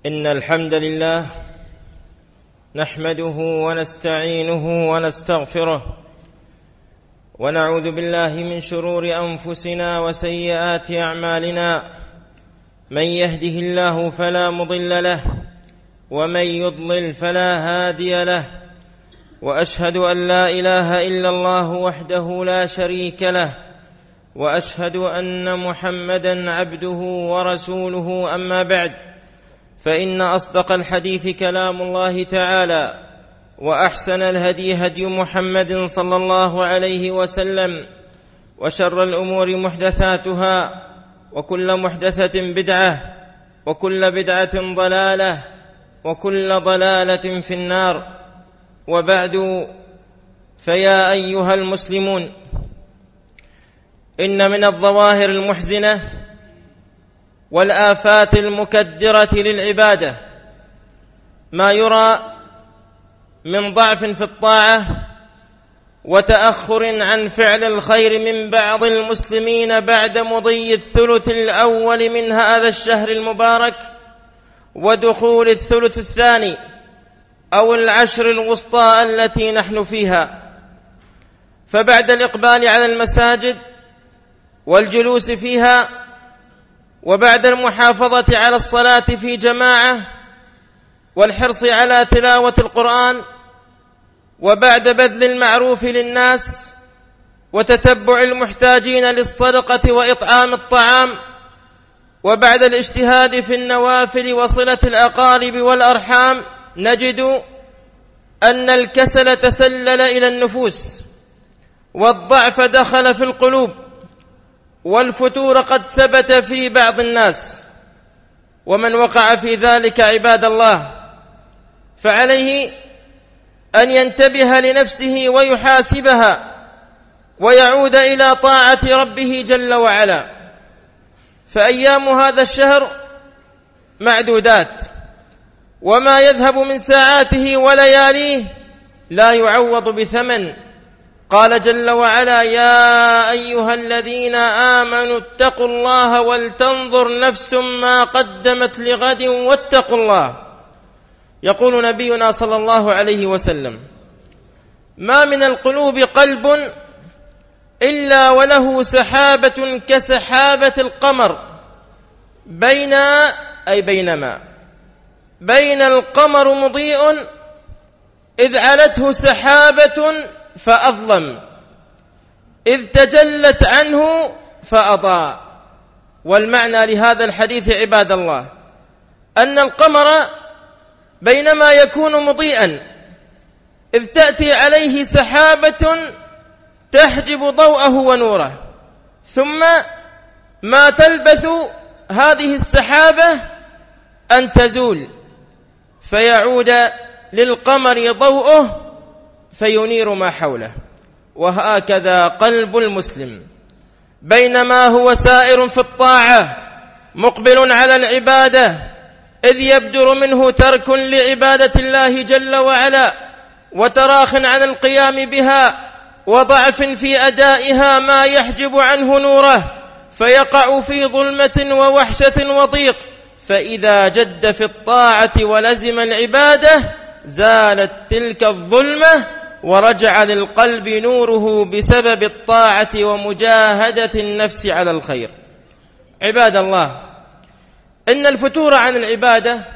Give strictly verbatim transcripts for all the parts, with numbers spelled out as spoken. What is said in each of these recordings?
إن الحمد لله نحمده ونستعينه ونستغفره ونعوذ بالله من شرور أنفسنا وسيئات أعمالنا. من يهده الله فلا مضل له ومن يضلل فلا هادي له، وأشهد أن لا إله إلا الله وحده لا شريك له، وأشهد أن محمدًا عبده ورسوله. أما بعد، فإن أصدق الحديث كلام الله تعالى، وأحسن الهدي هدي محمد صلى الله عليه وسلم، وشر الأمور محدثاتها، وكل محدثة بدعة، وكل بدعة ضلالة، وكل ضلالة في النار. وبعد، فيا أيها المسلمون، إن من الظواهر المحزنة والآفات المكدرة للعبادة ما يرى من ضعف في الطاعة وتأخر عن فعل الخير من بعض المسلمين بعد مضي الثلث الأول من هذا الشهر المبارك ودخول الثلث الثاني أو العشر الوسطى التي نحن فيها. فبعد الإقبال على المساجد والجلوس فيها، وبعد المحافظة على الصلاة في جماعة والحرص على تلاوة القرآن، وبعد بذل المعروف للناس وتتبع المحتاجين للصدقة وإطعام الطعام، وبعد الاجتهاد في النوافل وصلة الأقارب والأرحام، نجد أن الكسل تسلل إلى النفوس، والضعف دخل في القلوب، والفتور قد ثبت في بعض الناس. ومن وقع في ذلك عباد الله فعليه أن ينتبه لنفسه ويحاسبها ويعود إلى طاعة ربه جل وعلا. فأيام هذا الشهر معدودات، وما يذهب من ساعاته ولياليه لا يعوض بثمن. قال جل وعلا: يا أيها الذين آمنوا اتقوا الله ولتنظر نفس ما قدمت لغد واتقوا الله. يقول نبينا صلى الله عليه وسلم: ما من القلوب قلب إلا وله سحابة كسحابة القمر بين أي بينما بين القمر مضيء إذ علته سحابة فأظلم، إذ تجلت عنه فأضاء. والمعنى لهذا الحديث عباد الله أن القمر بينما يكون مضيئا إذ تأتي عليه سحابة تحجب ضوءه ونوره، ثم ما تلبث هذه السحابة أن تزول فيعود للقمر ضوءه فينير ما حوله. وهكذا قلب المسلم بينما هو سائر في الطاعة مقبل على العبادة، إذ يبدر منه ترك لعبادة الله جل وعلا وتراخ عن القيام بها وضعف في أدائها ما يحجب عنه نوره، فيقع في ظلمة ووحشة وضيق. فإذا جد في الطاعة ولزم العبادة زالت تلك الظلمة ورجع للقلب نوره بسبب الطاعة ومجاهدة النفس على الخير. عباد الله، إن الفتور عن العبادة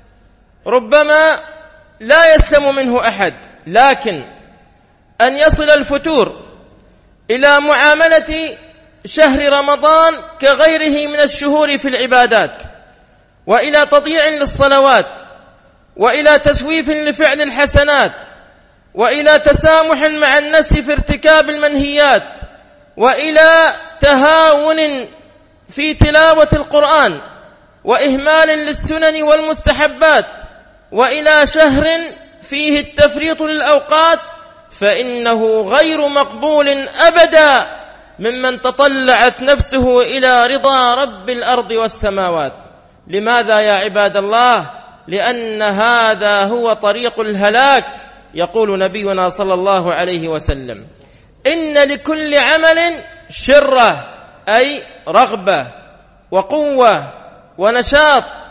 ربما لا يسلم منه أحد، لكن أن يصل الفتور إلى معاملة شهر رمضان كغيره من الشهور في العبادات، وإلى تضييع للصلوات، وإلى تسويف لفعل الحسنات، وإلى تسامح مع النفس في ارتكاب المنهيات، وإلى تهاون في تلاوة القرآن، وإهمال للسنن والمستحبات، وإلى شهر فيه التفريط للأوقات، فإنه غير مقبول أبدا ممن تطلعت نفسه إلى رضا رب الأرض والسماوات. لماذا يا عباد الله؟ لأن هذا هو طريق الهلاك. يقول نبينا صلى الله عليه وسلم: إن لكل عمل شرة، أي رغبة وقوة ونشاط،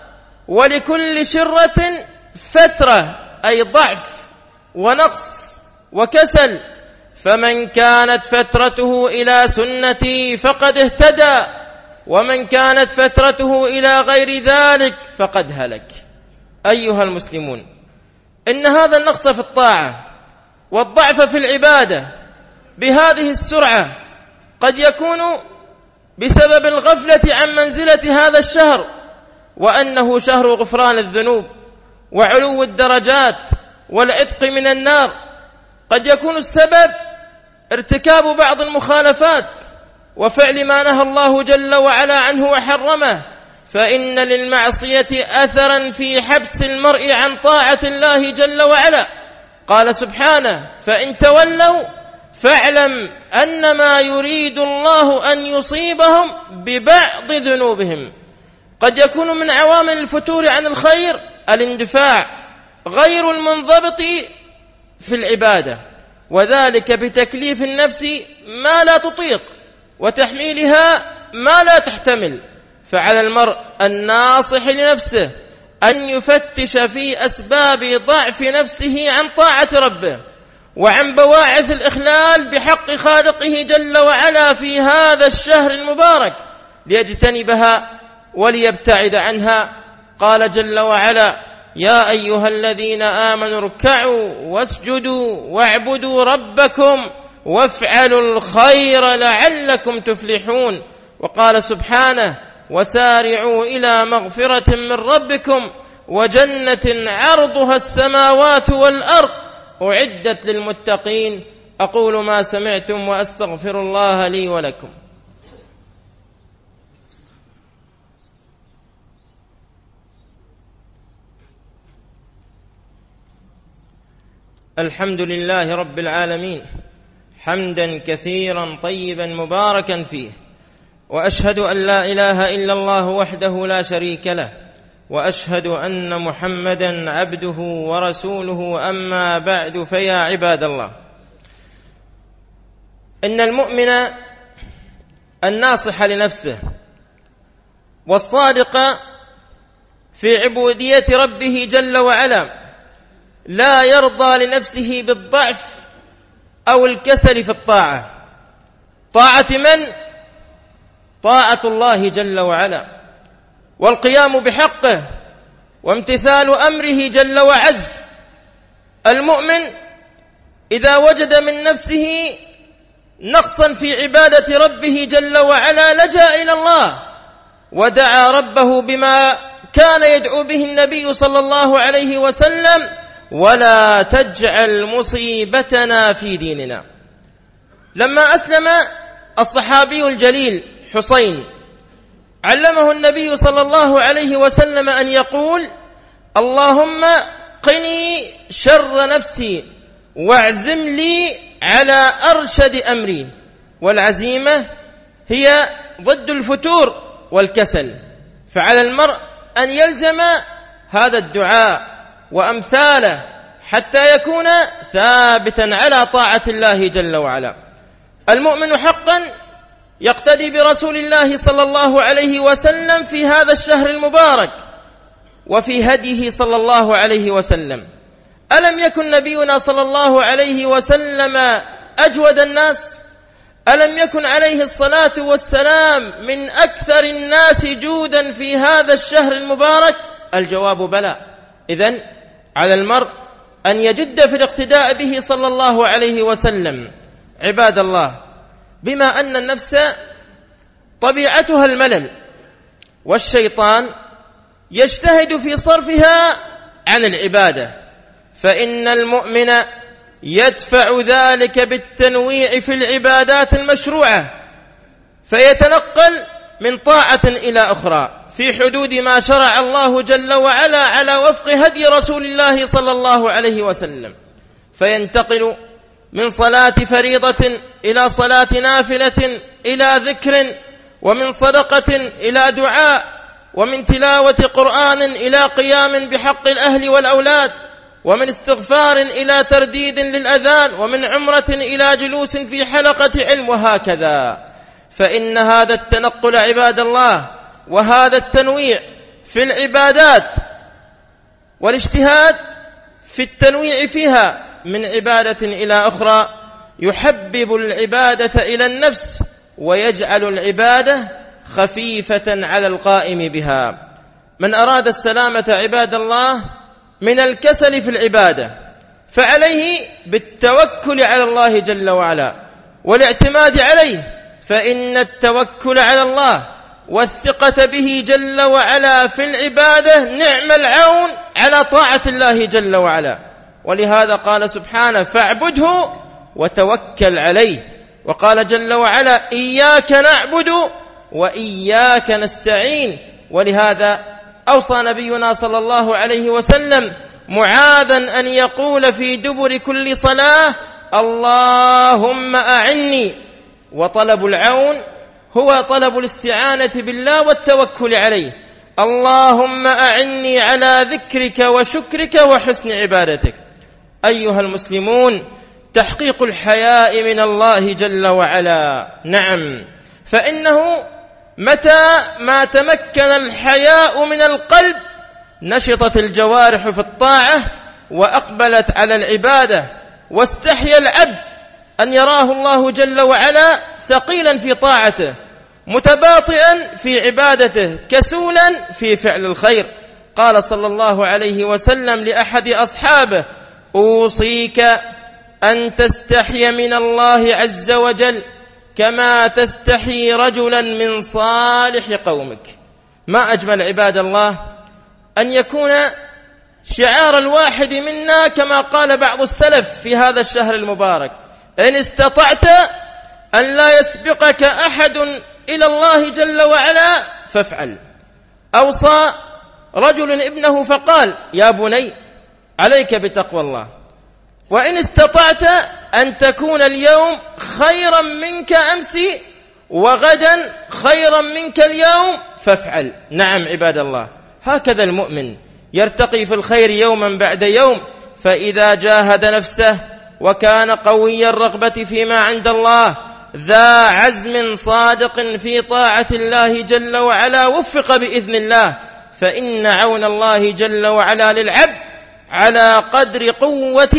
ولكل شرة فترة، أي ضعف ونقص وكسل، فمن كانت فترته إلى سنتي فقد اهتدى، ومن كانت فترته إلى غير ذلك فقد هلك. أيها المسلمون، إن هذا النقص في الطاعة والضعف في العبادة بهذه السرعة قد يكون بسبب الغفلة عن منزلة هذا الشهر، وأنه شهر غفران الذنوب وعلو الدرجات والعتق من النار. قد يكون السبب ارتكاب بعض المخالفات وفعل ما نهى الله جل وعلا عنه وحرمه، فإن للمعصية أثرا في حبس المرء عن طاعة الله جل وعلا. قال سبحانه: فإن تولوا فاعلم أنما يريد الله أن يصيبهم ببعض ذنوبهم. قد يكون من عوامل الفتور عن الخير الاندفاع غير المنضبط في العبادة، وذلك بتكليف النفس ما لا تطيق وتحميلها ما لا تحتمل. فعلى المرء الناصح لنفسه أن يفتش في أسباب ضعف نفسه عن طاعة ربه وعن بواعث الإخلال بحق خالقه جل وعلا في هذا الشهر المبارك ليجتنبها وليبتعد عنها. قال جل وعلا: يا أيها الذين آمنوا اركعوا واسجدوا واعبدوا ربكم وافعلوا الخير لعلكم تفلحون. وقال سبحانه: وسارعوا إلى مغفرة من ربكم وجنة عرضها السماوات والأرض أعدت للمتقين. أقول ما سمعتم وأستغفر الله لي ولكم. الحمد لله رب العالمين، حمدا كثيرا طيبا مباركا فيه، وأشهد أن لا إله إلا الله وحده لا شريك له، وأشهد أن محمدا عبده ورسوله. أما بعد، فيا عباد الله، إن المؤمن الناصح لنفسه والصادق في عبودية ربه جل وعلا لا يرضى لنفسه بالضعف أو الكسل في الطاعة. طاعة من؟ طاعة الله جل وعلا، والقيام بحقه وامتثال أمره جل وعز. المؤمن إذا وجد من نفسه نقصا في عبادة ربه جل وعلا لجأ إلى الله ودعا ربه بما كان يدعو به النبي صلى الله عليه وسلم: ولا تجعل مصيبتنا في ديننا. لما أسلم الصحابي الجليل حسين علمه النبي صلى الله عليه وسلم أن يقول: اللهم قني شر نفسي واعزم لي على أرشد أمري. والعزيمة هي ضد الفتور والكسل، فعلى المرء أن يلزم هذا الدعاء وأمثاله حتى يكون ثابتا على طاعة الله جل وعلا. المؤمن حقا يقتدي برسول الله صلى الله عليه وسلم في هذا الشهر المبارك وفي هديه صلى الله عليه وسلم. ألم يكن نبينا صلى الله عليه وسلم أجود الناس؟ ألم يكن عليه الصلاة والسلام من أكثر الناس جودا في هذا الشهر المبارك؟ الجواب بلى. إذن على المرء أن يجد في الاقتداء به صلى الله عليه وسلم. عباد الله، بما أن النفس طبيعتها الملل والشيطان يجتهد في صرفها عن العبادة، فإن المؤمن يدفع ذلك بالتنويع في العبادات المشروعة، فيتنقل من طاعة إلى أخرى في حدود ما شرع الله جل وعلا على وفق هدي رسول الله صلى الله عليه وسلم، فينتقل من صلاة فريضة إلى صلاة نافلة إلى ذكر، ومن صدقة إلى دعاء، ومن تلاوة قرآن إلى قيام بحق الأهل والأولاد، ومن استغفار إلى ترديد للأذان، ومن عمرة إلى جلوس في حلقة علم، وهكذا. فإن هذا التنقل عباد الله وهذا التنويع في العبادات والاجتهاد في التنويع فيها من عبادة إلى أخرى يحبب العبادة إلى النفس ويجعل العبادة خفيفة على القائم بها. من أراد السلامة عباد الله من الكسل في العبادة فعليه بالتوكل على الله جل وعلا والاعتماد عليه، فإن التوكل على الله والثقة به جل وعلا في العبادة نعم العون على طاعة الله جل وعلا. ولهذا قال سبحانه فاعبده وتوكل عليه، وقال جل وعلا إياك نعبد وإياك نستعين. ولهذا أوصى نبينا صلى الله عليه وسلم معاذا أن يقول في دبر كل صلاة اللهم أعني، وطلب العون هو طلب الاستعانة بالله والتوكل عليه. اللهم أعني على ذكرك وشكرك وحسن عبادتك. أيها المسلمون، تحقيق الحياء من الله جل وعلا، نعم، فإنه متى ما تمكن الحياء من القلب نشطت الجوارح في الطاعة وأقبلت على العبادة، واستحيا العبد أن يراه الله جل وعلا ثقيلا في طاعته، متباطئا في عبادته، كسولا في فعل الخير. قال صلى الله عليه وسلم لأحد أصحابه أوصيك أن تستحي من الله عز وجل كما تستحي رجلا من صالح قومك. ما أجمل عباد الله أن يكون شعار الواحد منا كما قال بعض السلف في هذا الشهر المبارك إن استطعت أن لا يسبقك أحد إلى الله جل وعلا فافعل. أوصى رجل ابنه فقال يا بني عليك بتقوى الله، وإن استطعت أن تكون اليوم خيرا منك أمس وغدا خيرا منك اليوم فافعل. نعم عباد الله، هكذا المؤمن يرتقي في الخير يوما بعد يوم، فإذا جاهد نفسه وكان قوي الرغبة فيما عند الله ذا عزم صادق في طاعة الله جل وعلا وفق بإذن الله، فإن عون الله جل وعلا للعبد على قدر قوة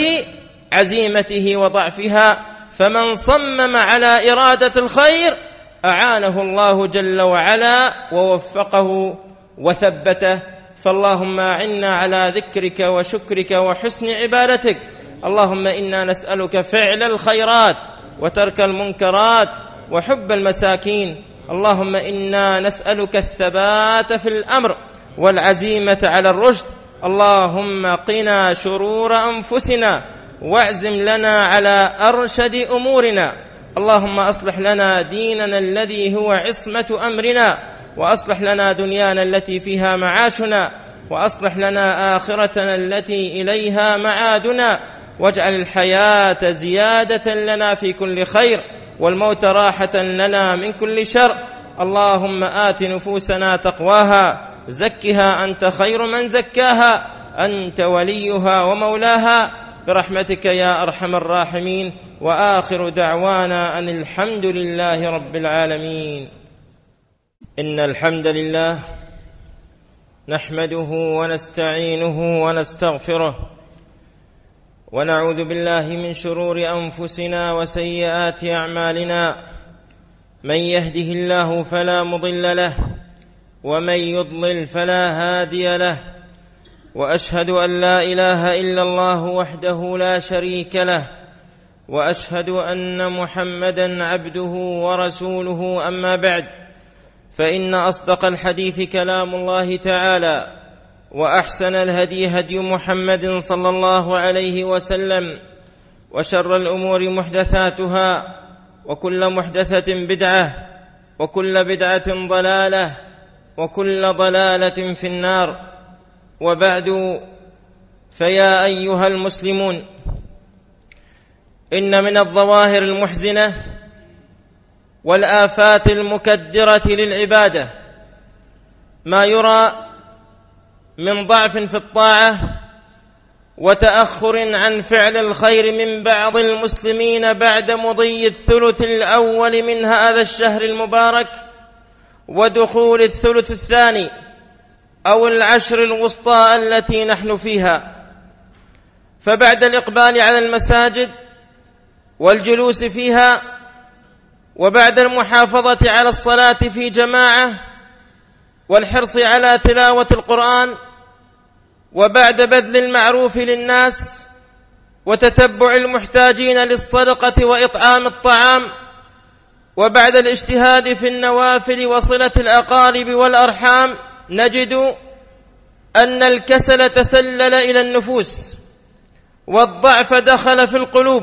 عزيمته وضعفها، فمن صمم على إرادة الخير أعانه الله جل وعلا ووفقه وثبته. فاللهم أعنا على ذكرك وشكرك وحسن عبادتك. اللهم إنا نسألك فعل الخيرات وترك المنكرات وحب المساكين. اللهم إنا نسألك الثبات في الأمر والعزيمة على الرشد. اللهم قنا شرور أنفسنا واعزم لنا على أرشد أمورنا. اللهم أصلح لنا ديننا الذي هو عصمة أمرنا، وأصلح لنا دنيانا التي فيها معاشنا، وأصلح لنا آخرتنا التي إليها معادنا، واجعل الحياة زيادة لنا في كل خير والموت راحة لنا من كل شر. اللهم آت نفوسنا تقواها، زكها أنت خير من زكاها، أنت وليها ومولاها، برحمتك يا أرحم الراحمين. وآخر دعوانا أن الحمد لله رب العالمين. إن الحمد لله نحمده ونستعينه ونستغفره، ونعوذ بالله من شرور أنفسنا وسيئات أعمالنا. من يهده الله فلا مضل له، ومن يضلل فلا هادي له، وأشهد أن لا إله إلا الله وحده لا شريك له، وأشهد أن محمدا عبده ورسوله. أما بعد، فإن أصدق الحديث كلام الله تعالى، وأحسن الهدي هدي محمد صلى الله عليه وسلم، وشر الأمور محدثاتها، وكل محدثة بدعة، وكل بدعة ضلالة، وكل ضلالة في النار. وبعد، فيا أيها المسلمون، إن من الظواهر المحزنة والآفات المكدرة للعبادة ما يرى من ضعف في الطاعة وتأخر عن فعل الخير من بعض المسلمين بعد مضي الثلث الأول من هذا الشهر المبارك ودخول الثلث الثاني، أو العشر الوسطى التي نحن فيها. فبعد الإقبال على المساجد والجلوس فيها، وبعد المحافظة على الصلاة في جماعة والحرص على تلاوة القرآن، وبعد بذل المعروف للناس وتتبع المحتاجين للصدقة وإطعام الطعام، وبعد الاجتهاد في النوافل وصلة الأقارب والأرحام، نجد أن الكسل تسلل إلى النفوس، والضعف دخل في القلوب،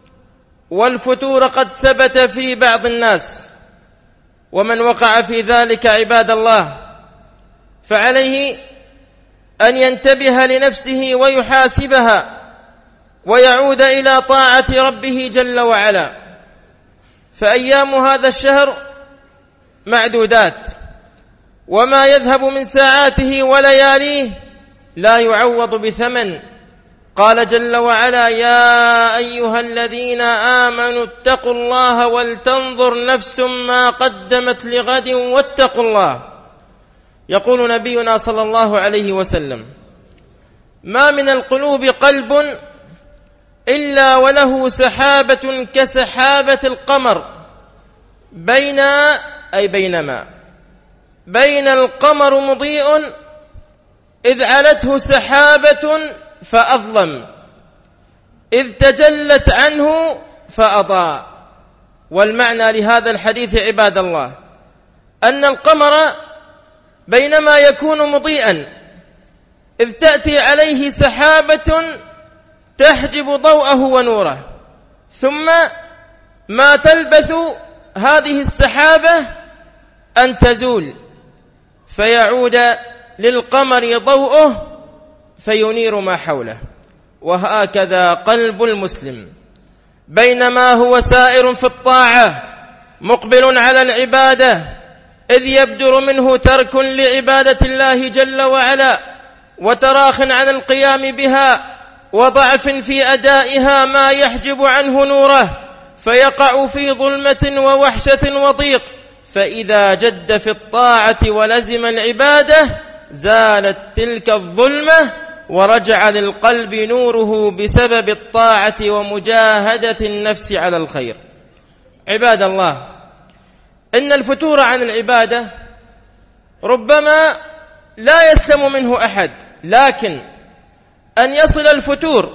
والفتور قد ثبت في بعض الناس. ومن وقع في ذلك عباد الله فعليه أن ينتبه لنفسه ويحاسبها ويعود إلى طاعة ربه جل وعلا. فأيام هذا الشهر معدودات، وما يذهب من ساعاته ولياليه لا يعوض بثمن. قال جل وعلا: يا أيها الذين آمنوا اتقوا الله ولتنظر نفس ما قدمت لغد واتقوا الله. يقول نبينا صلى الله عليه وسلم: ما من القلوب قلب إلا وله سحابة كسحابة القمر بين أي بينما بين القمر مضيء إذ علته سحابة فأظلم، إذ تجلت عنه فأضاء. والمعنى لهذا الحديث عباد الله أن القمر بينما يكون مضيئا إذ تأتي عليه سحابة تحجب ضوءه ونوره، ثم ما تلبث هذه السحابة أن تزول فيعود للقمر ضوءه فينير ما حوله. وهكذا قلب المسلم بينما هو سائر في الطاعة مقبل على العبادة، إذ يبدر منه ترك لعبادة الله جل وعلا وتراخ عن القيام بها وضعف في أدائها ما يحجب عنه نوره، فيقع في ظلمة ووحشة وضيق. فإذا جد في الطاعة ولزم العبادة زالت تلك الظلمة ورجع للقلب نوره بسبب الطاعة ومجاهدة النفس على الخير. عباد الله، إن الفتور عن العبادة ربما لا يسلم منه أحد، لكن أن يصل الفتور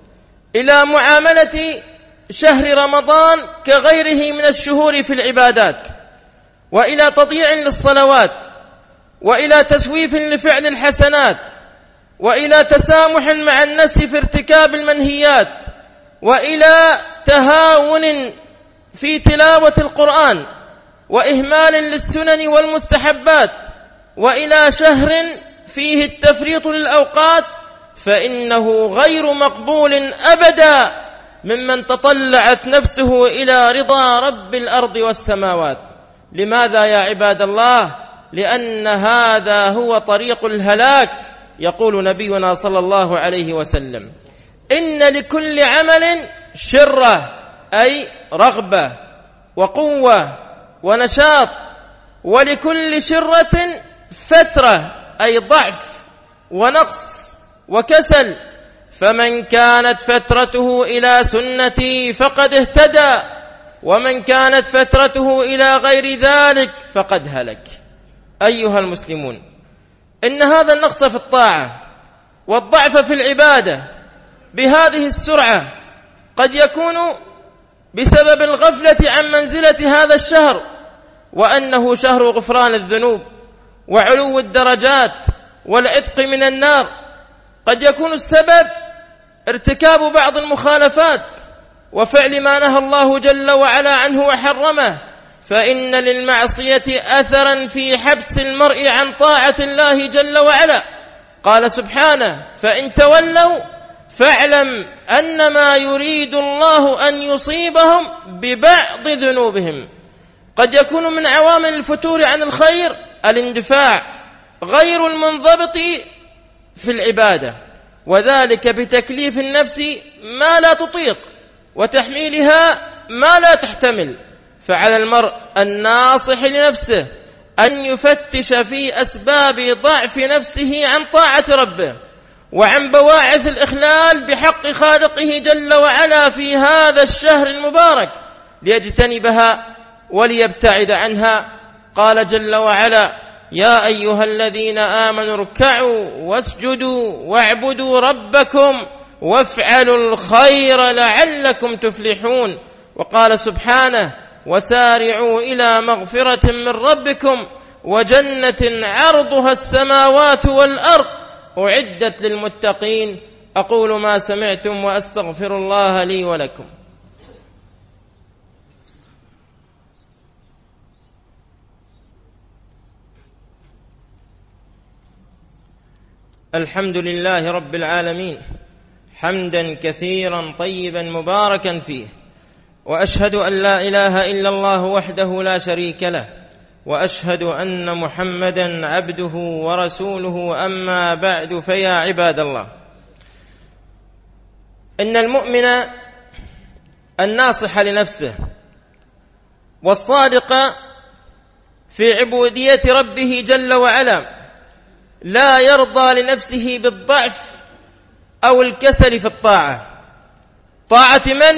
إلى معاملة شهر رمضان كغيره من الشهور في العبادات، وإلى تضييع للصلوات، وإلى تسويف لفعل الحسنات، وإلى تسامح مع النفس في ارتكاب المنهيات، وإلى تهاون في تلاوة القرآن، وإهمال للسنن والمستحبات، وإلى شهر فيه التفريط للأوقات، فإنه غير مقبول أبدا ممن تطلعت نفسه إلى رضا رب الأرض والسماوات. لماذا يا عباد الله؟ لأن هذا هو طريق الهلاك. يقول نبينا صلى الله عليه وسلم: إن لكل عمل شرة، أي رغبة وقوة ونشاط، ولكل شرة فترة، أي ضعف ونقص وكسل، فمن كانت فترته إلى سنتي فقد اهتدى، ومن كانت فترته إلى غير ذلك فقد هلك. أيها المسلمون، إن هذا النقص في الطاعة والضعف في العبادة بهذه السرعة قد يكون بسبب الغفلة عن منزلة هذا الشهر، وأنه شهر غفران الذنوب وعلو الدرجات والعتق من النار. قد يكون السبب ارتكاب بعض المخالفات وفعل ما نهى الله جل وعلا عنه وحرمه، فإن للمعصية أثرا في حبس المرء عن طاعة الله جل وعلا. قال سبحانه: فإن تولوا فاعلم أنما يريد الله أن يصيبهم ببعض ذنوبهم. قد يكون من عوامل الفتور عن الخير الاندفاع غير المنضبط في العبادة، وذلك بتكليف النفس ما لا تطيق وتحميلها ما لا تحتمل. فعلى المرء الناصح لنفسه أن يفتش في أسباب ضعف نفسه عن طاعة ربه وعن بواعث الإخلال بحق خالقه جل وعلا في هذا الشهر المبارك ليجتنبها وليبتعد عنها. قال جل وعلا: يا أيها الذين آمنوا اركعوا واسجدوا واعبدوا ربكم وافعلوا الخير لعلكم تفلحون. وقال سبحانه: وسارعوا إلى مغفرة من ربكم وجنة عرضها السماوات والأرض أعدت للمتقين. أقول ما سمعتم وأستغفر الله لي ولكم. الحمد لله رب العالمين حمدا كثيرا طيبا مباركا فيه، وأشهد أن لا إله إلا الله وحده لا شريك له، وأشهد أن محمدا عبده ورسوله. أما بعد، فيا عباد الله، إن المؤمن الناصح لنفسه والصادق في عبودية ربه جل وعلا لا يرضى لنفسه بالضعف أو الكسل في الطاعة. طاعة من؟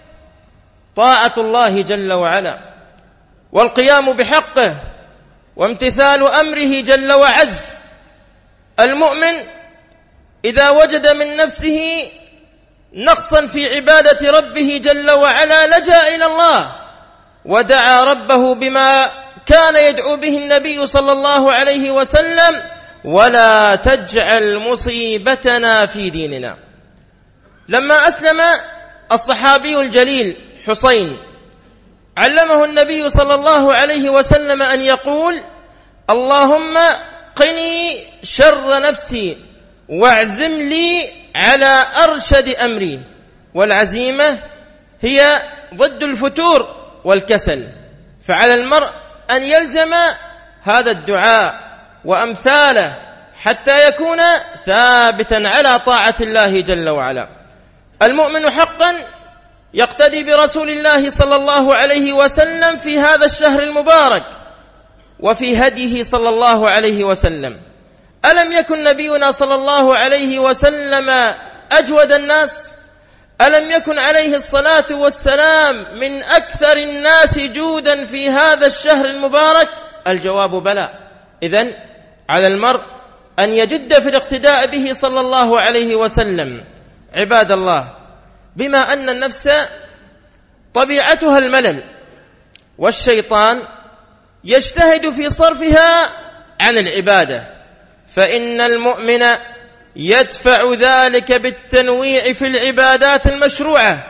طاعة الله جل وعلا، والقيام بحقه وامتثال أمره جل وعز. المؤمن إذا وجد من نفسه نقصا في عبادة ربه جل وعلا لجأ إلى الله ودعا ربه بما كان يدعو به النبي صلى الله عليه وسلم: ولا تجعل مصيبتنا في ديننا. لما أسلم الصحابي الجليل حسين علمه النبي صلى الله عليه وسلم أن يقول: اللهم قني شر نفسي واعزم لي على أرشد أمري. والعزيمة هي ضد الفتور والكسل، فعلى المرء أن يلزم هذا الدعاء وأمثاله حتى يكون ثابتا على طاعة الله جل وعلا. المؤمن حقا يقتدي برسول الله صلى الله عليه وسلم في هذا الشهر المبارك وفي هديه صلى الله عليه وسلم. ألم يكن نبينا صلى الله عليه وسلم أجود الناس؟ ألم يكن عليه الصلاة والسلام من أكثر الناس جودا في هذا الشهر المبارك؟ الجواب بلى. إذن على المرء أن يجد في الاقتداء به صلى الله عليه وسلم. عباد الله، بما أن النفس طبيعتها الملل والشيطان يجتهد في صرفها عن العبادة، فإن المؤمن يدفع ذلك بالتنويع في العبادات المشروعة،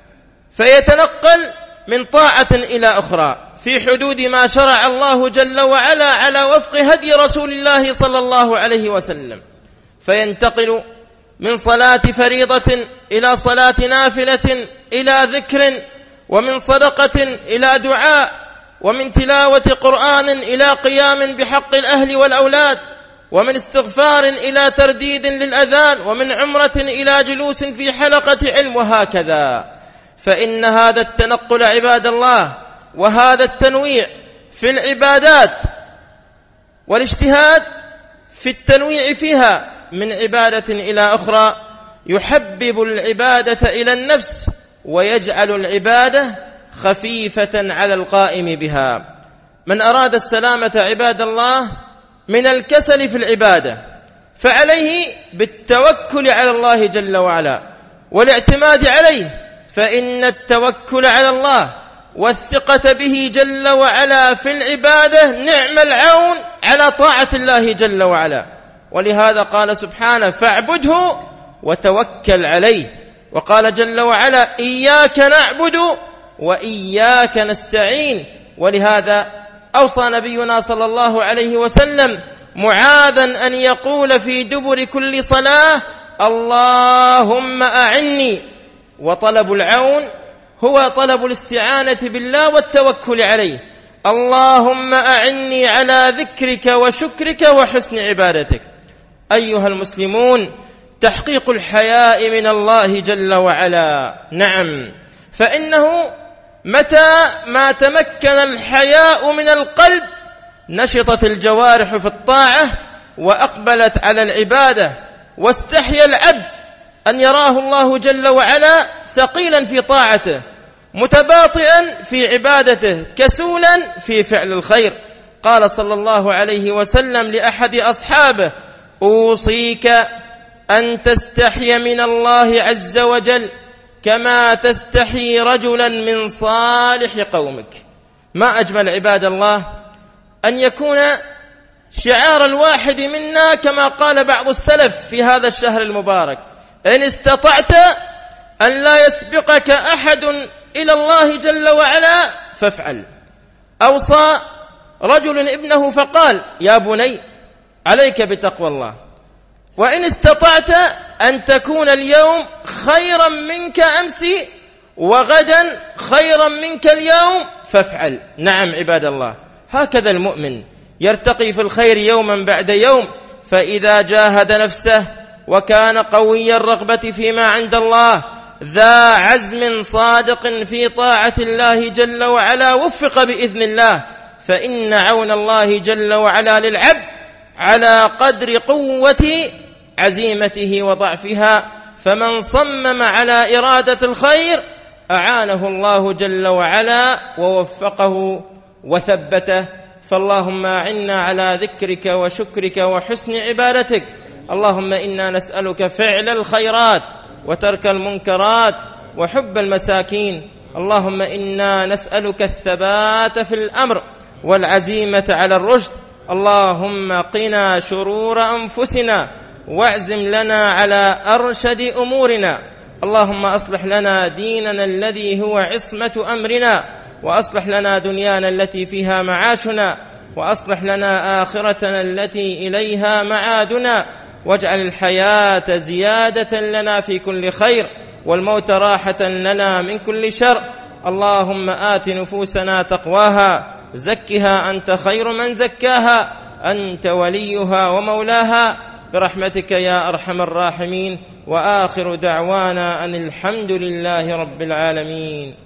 فيتنقل من طاعة إلى أخرى في حدود ما شرع الله جل وعلا على وفق هدي رسول الله صلى الله عليه وسلم، فينتقل من صلاة فريضة إلى صلاة نافلة إلى ذكر، ومن صدقة إلى دعاء، ومن تلاوة قرآن إلى قيام بحق الأهل والأولاد، ومن استغفار إلى ترديد للأذان، ومن عمرة إلى جلوس في حلقة علم، وهكذا. فإن هذا التنقل عباد الله وهذا التنويع في العبادات والاجتهاد في التنويع فيها من عبادة إلى أخرى يحبب العبادة إلى النفس ويجعل العبادة خفيفة على القائم بها. من أراد السلامة عباد الله من الكسل في العبادة فعليه بالتوكل على الله جل وعلا والاعتماد عليه، فإن التوكل على الله والثقة به جل وعلا في العبادة نعم العون على طاعة الله جل وعلا. ولهذا قال سبحانه: فاعبده وتوكل عليه. وقال جل وعلا: إياك نعبد وإياك نستعين. ولهذا أوصى نبينا صلى الله عليه وسلم معاذا أن يقول في دبر كل صلاة: اللهم أعني. وطلب العون هو طلب الاستعانة بالله والتوكل عليه. اللهم أعني على ذكرك وشكرك وحسن عبادتك. أيها المسلمون، تحقيق الحياء من الله جل وعلا، نعم، فإنه متى ما تمكن الحياء من القلب نشطت الجوارح في الطاعة وأقبلت على العبادة، واستحيا العبد أن يراه الله جل وعلا ثقيلا في طاعته، متباطئا في عبادته، كسولا في فعل الخير. قال صلى الله عليه وسلم لأحد أصحابه: أوصيك أن تستحي من الله عز وجل كما تستحي رجلا من صالح قومك. ما أجمل عباد الله أن يكون شعار الواحد منا كما قال بعض السلف في هذا الشهر المبارك: إن استطعت أن لا يسبقك أحد إلى الله جل وعلا فافعل. أوصى رجل ابنه فقال: يا بني عليك بتقوى الله، وإن استطعت أن تكون اليوم خيرا منك أمس وغدا خيرا منك اليوم فافعل. نعم عباد الله، هكذا المؤمن يرتقي في الخير يوما بعد يوم، فإذا جاهد نفسه وكان قوي الرغبة فيما عند الله، ذا عزم صادق في طاعة الله جل وعلا، وفق بإذن الله، فإن عون الله جل وعلا للعبد على قدر قوة عزيمته وضعفها، فمن صمم على إرادة الخير أعانه الله جل وعلا ووفقه وثبته. فاللهم أعنا على ذكرك وشكرك وحسن عبادتك. اللهم إنا نسألك فعل الخيرات وترك المنكرات وحب المساكين. اللهم إنا نسألك الثبات في الأمر والعزيمة على الرشد. اللهم قنا شرور أنفسنا واعزم لنا على أرشد أمورنا. اللهم أصلح لنا ديننا الذي هو عصمة أمرنا، وأصلح لنا دنيانا التي فيها معاشنا، وأصلح لنا آخرتنا التي إليها معادنا، واجعل الحياة زيادة لنا في كل خير، والموت راحة لنا من كل شر. اللهم آت نفوسنا تقواها، زكها أنت خير من زكاها، أنت وليها ومولاها، برحمتك يا أرحم الراحمين. وآخر دعوانا أن الحمد لله رب العالمين.